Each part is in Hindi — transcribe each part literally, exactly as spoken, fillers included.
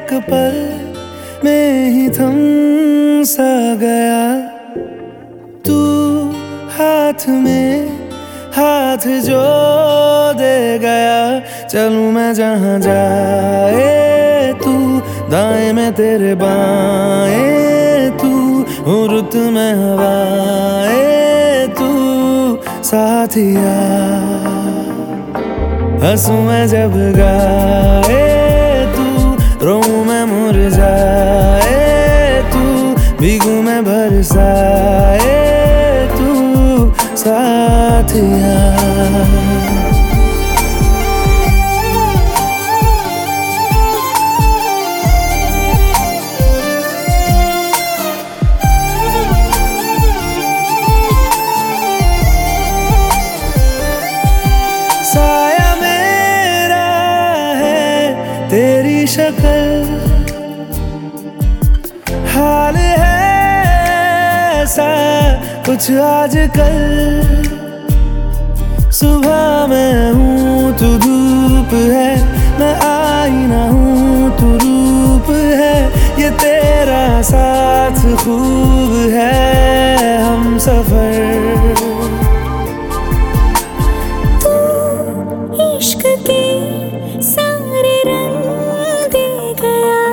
एक पल में ही थम सा गया तू हाथ में हाथ जो दे गया। चलूं मैं जहां जाए तू, दाएं में तेरे बाएं तू, हूँ रुत में हवाएं तू साथिया। हंसूं मैं जब गाए तू, रोऊं मैं मुरझाए तू, भीगूं मैं बरसाए तू साथिया। साया मेरा है तेरी शक्ल, हाल है ऐसा कुछ आजकल। सुबह मैं हूँ तू धूप है, मैं आईना हूँ तू रूप है। ये तेरा साथ खूब है हम सफर। इश्क के सारे रंग दे गया,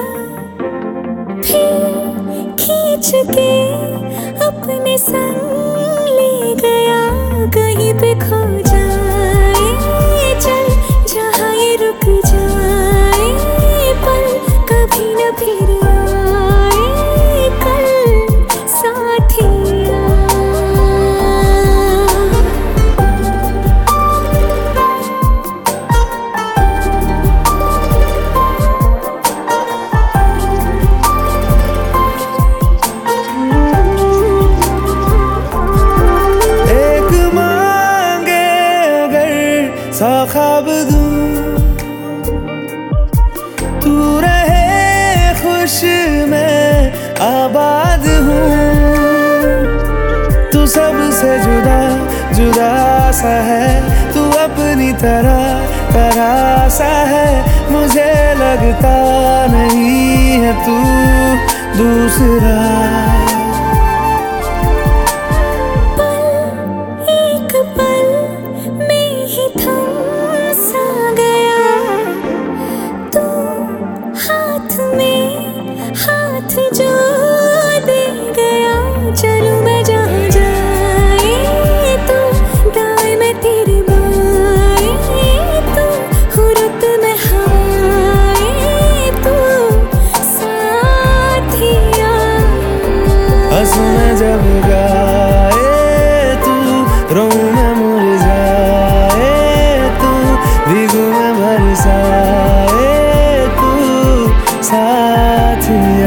फिर खींच के अपने संग ले गया। कहीं पे खो जाए चल जहाँ ये रुक जाए पल, कभी न फिर आए कल साथिया। सा ख्वाब दूं तू रहे खुश मैं आबाद हूँ। तू सबसे जुदा जुदा सा है, तू अपनी तरह तरह सा है। मुझे लगता नहीं है तू दूसरा। हाथ जो दे गया, चलूं मैं जहां जाए तू, दाएं में तेरे बाएं तू, हूँ रुत में हवाएं तू साथिया। हंसूं मैं जब गाए तू, रोऊं मैं मुरझाए तू, भीगूं मैं बरसाए तू साथिया।